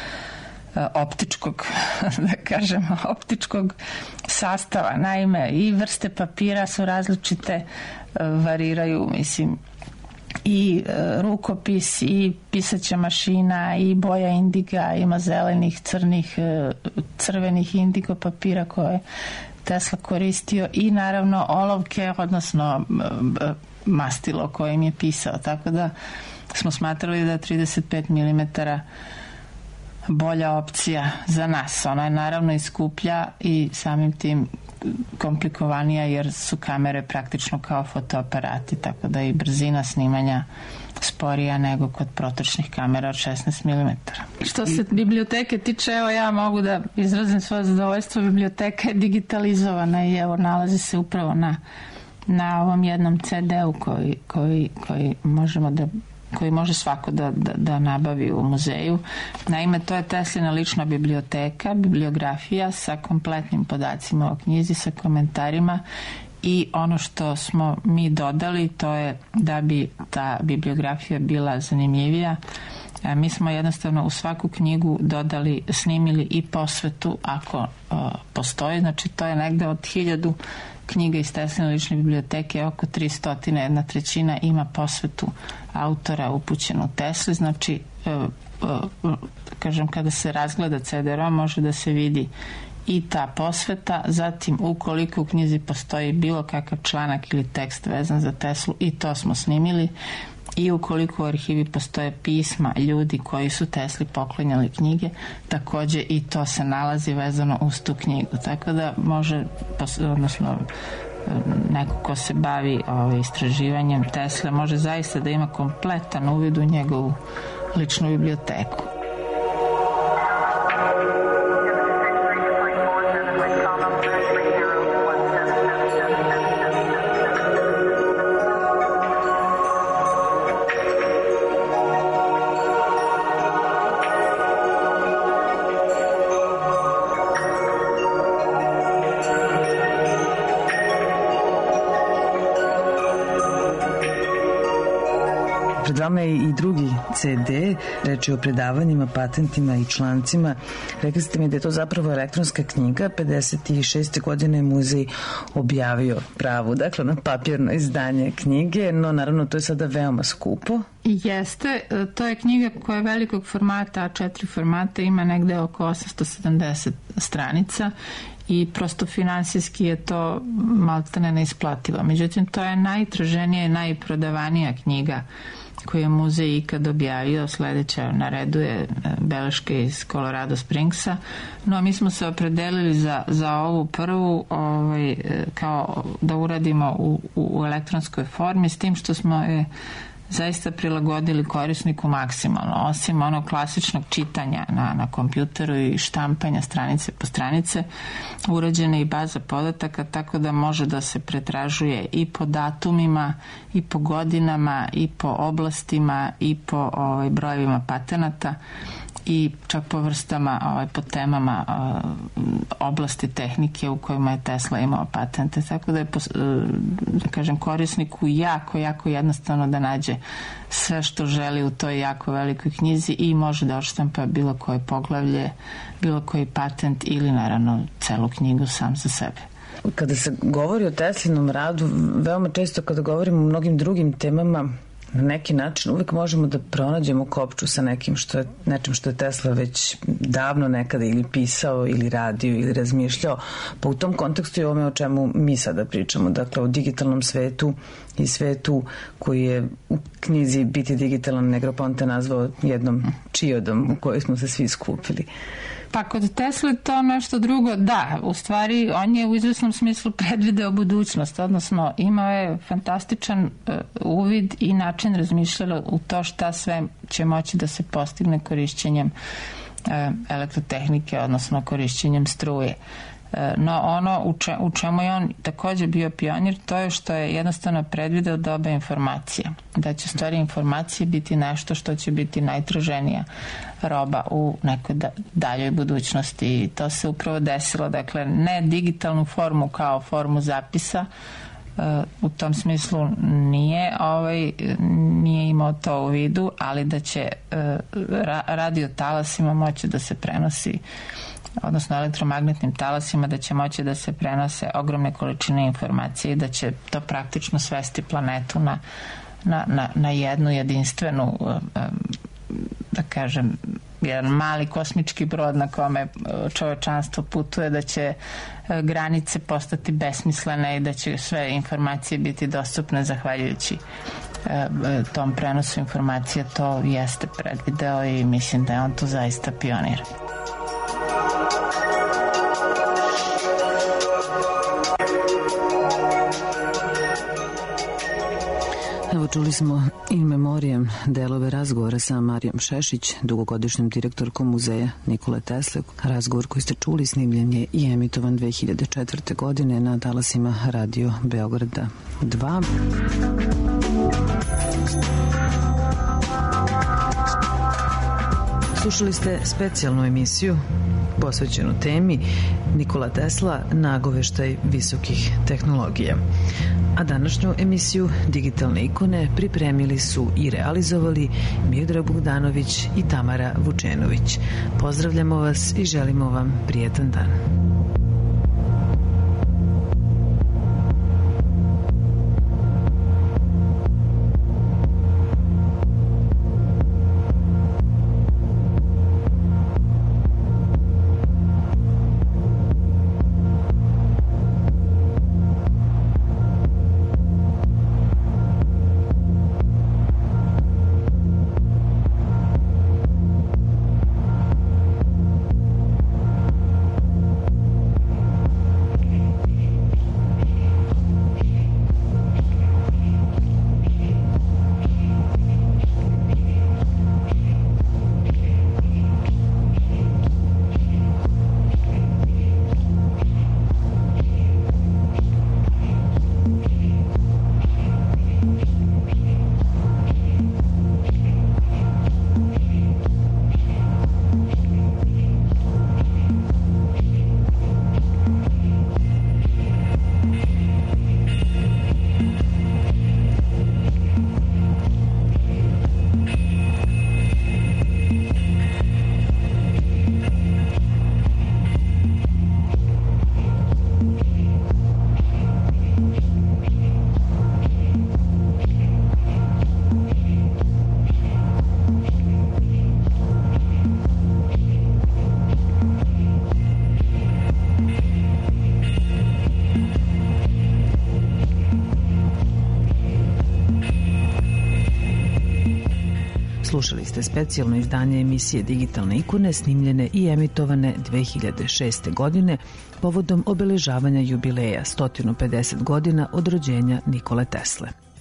optičkog, da kažemo, optičkog sastava. Naime, i vrste papira su različite, variraju, mislim, i rukopis, i pisaća mašina, i boja indiga, ima zelenih, crnih, crvenih indigo papira koje Tesla koristio, i naravno olovke, odnosno mastilo kojim je pisao. Tako da smo smatrali da trideset pet milimetara bolja opcija za nas. Ona je naravno i skuplja i samim tim komplikovanija jer su kamere praktično kao fotoaparati, tako da i brzina snimanja sporija nego kod protočnih kamera od šesnaest milimetara. Što se biblioteke tiče, evo ja mogu da izrazim svoje zadovoljstvo, biblioteka je digitalizovana i evo nalazi se upravo na, na ovom jednom ce de-u koji, koji, koji možemo da koji može svako da, da, da nabavi u muzeju. Naime, to je Teslina lična biblioteka, bibliografija sa kompletnim podacima o knjizi, sa komentarima i ono što smo mi dodali to je da bi ta bibliografija bila zanimljivija. Mi smo jednostavno u svaku knjigu dodali, snimili i posvetu ako o, postoji, znači to je negde od hiljadu knjiga iz Tesline lične biblioteke, oko tristo, jedna trećina ima posvetu autora upućenu Tesli, znači e, e, kažem kada se razgleda ce de rom može da se vidi i ta posveta, zatim ukoliko u knjizi postoji bilo kakav članak ili tekst vezan za Teslu i to smo snimili i ukoliko u arhivi postoje pisma ljudi koji su Tesli poklanjali knjige, takođe i to se nalazi vezano uz tu knjigu, tako da može, odnosno neko ko se bavi ovaj, istraživanjem Tesle može zaista da ima kompletan uvid u njegovu ličnu biblioteku. Pred vama je i drugi ce de, reč je o predavanjima, patentima i člancima. Rekli ste mi da je to zapravo elektronska knjiga. pedeset šeste godine je muzej objavio pravu, dakle na papirno izdanje knjige, no naravno to je sada veoma skupo. Jeste, to je knjiga koja je velikog formata, a četiri formata, ima negde oko osamsto sedamdeset stranica i prosto finansijski je to maltene neisplativo. Međutim, to je najtraženija i najprodavanija knjiga koju je muzej ikad objavio. Sledeća na redu je beleške iz Colorado Springsa, no mi smo se opredelili za, za ovu prvu ovaj, kao da uradimo u, u elektronskoj formi, s tim što smo je zaista prilagodili korisniku maksimalno, osim onog klasičnog čitanja na, na kompjuteru i štampanja stranice po stranice, urađena i baza podataka, tako da može da se pretražuje i po datumima, i po godinama, i po oblastima, i po ovaj, brojevima patenata, i čak po vrstama, ovaj, po temama oblasti tehnike u kojima je Tesla imao patente, tako da je, da kažem, korisniku jako, jako jednostavno da nađe sve što želi u toj jako velikoj knjizi i može da odštampa bilo koje poglavlje, bilo koji patent ili naravno celu knjigu sam za sebe. Kada se govori o Teslinom radu, veoma često kada govorimo o mnogim drugim temama, na neki način uvek možemo da pronađemo kopču sa nekim što je, nečim što je Tesla već davno nekada ili pisao ili radio ili razmišljao. Pa u tom kontekstu je ome o čemu mi sada pričamo, dakle o digitalnom svetu i svetu koji je u knjizi Biti digitalan Negroponte nazvao jednom čiodom u kojoj smo se svi skupili. Pa kod Tesla to nešto drugo, da, u stvari on je u izvesnom smislu predvideo budućnost, odnosno imao je fantastičan uh, uvid i način razmišljala u to šta sve će moći da se postigne korišćenjem uh, elektrotehnike, odnosno korišćenjem struje. No ono u, če, u čemu je on također bio pionir, to je što je jednostavno predvideo doba informacija, da će stvari informacije biti nešto što će biti najtraženija roba u nekoj da, daljoj budućnosti i to se upravo desilo, dakle ne digitalnu formu kao formu zapisa, uh, u tom smislu nije ovaj, nije imao to u vidu, ali da će uh, ra, radio talasima moći da se prenosi, odnosno elektromagnetnim talasima, da će moći da se prenose ogromne količine informacije i da će to praktično svesti planetu na, na, na, na jednu jedinstvenu, da kažem, jedan mali kosmički brod na kome čovečanstvo putuje, da će granice postati besmislene i da će sve informacije biti dostupne zahvaljujući tom prenosu informacija. To jeste predvideo i mislim da je on tu zaista pionir. Evo čuli smo in memoriam delove razgovora sa Marijom Šešić, dugogodišnjom direktorkom muzeja Nikole Tesle. Razgovor koji ste čuli snimljen je i emitovan dve hiljade četvrte. godine na talasima Radio Beograda dva. Slušali ste specijalnu emisiju posvećenu temi Nikola Tesla, nagoveštaj visokih tehnologija. A današnju emisiju Digitalne ikone pripremili su i realizovali Miodrag Bogdanović i Tamara Vučenović. Pozdravljamo vas i želimo vam prijetan dan. Slušali ste specijalno izdanje emisije Digitalne ikone snimljene i emitovane dve hiljade šeste. godine povodom obeležavanja jubileja sto pedeset godina od rođenja Nikole Tesle.